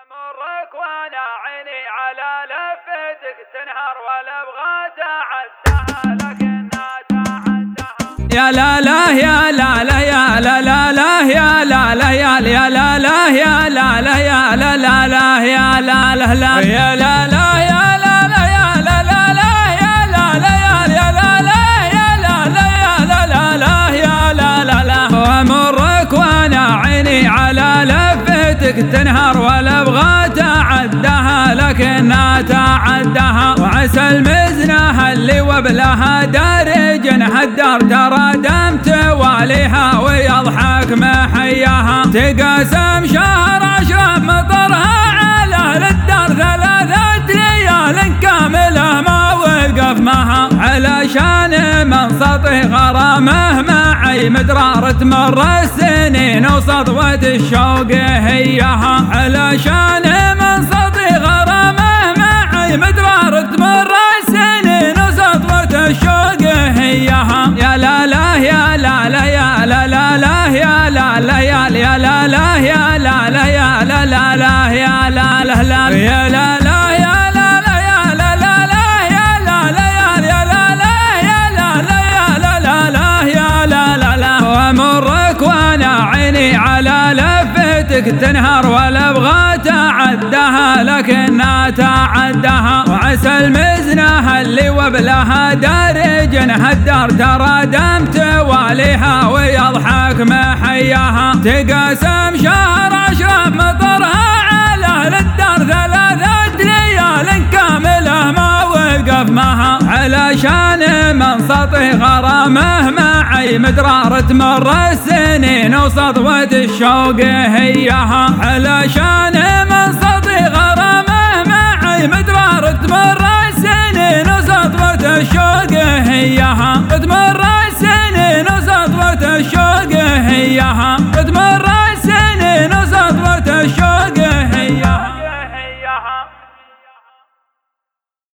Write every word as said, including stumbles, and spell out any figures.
امرك وانا عيني على لفتك تنهر ولا ابغى تعدها لكنها تعدها. يا لا لا يا لا لا يا لا لا لا يا لا لا يا يا لا لا يا لا لا يا لا لا لا يا لا لا لا يا لا لا يا لا لا يا لا لا لا يا لا لا يا لا لا يا لا لا يا لا لا لا يا لا لا لا. وامرك وانا عيني على لفتك تنهر ولا ابغى تعدها لكنها تعدها. وعسى المزنه اللي وبلها دارج هالدار ترى دم تواليها ويضحك محياها. تقاسم شهر عشرة مطرها على اهل الدار ثلاثة ليال كاملة ما وقف معها علشان من سطح غرامه معي مدرار تمر السنين وصدوة الشوق هيها. علشان من سطح غرامه معي مدرار تمر السنين وصدوة الشوق هيها. يا لا لا يا لا لا يا لا لا لا يا لا لا يا يا لا لا يا لا لا يا لا لا لا يا لا لا لا يا لا لا يا لا لا يا لا لا لا يا لا لا يا لا لا يا لا لا يا لا لا لا يا لا لا لا. وامرك وانا عيني على لفتك تنهر ولا ابغى تعدها لكنها تعدها. وعسى المزنه اللي وبلها دارج هالدار ترى دم تواليها ويضحك محياها. تقاسم شهر عشرة مطرها على اهل الدار ثلاثة ليال كاملة ما وقف معها علشان من سطح غرامه معي مدرار تمر السنين وصدوة الشوق هيها. علشان من سطح غرامه معي مدرار تمر السنين وصدوة الشوق هيها. تمر السنين وصدوة الشوق هيها.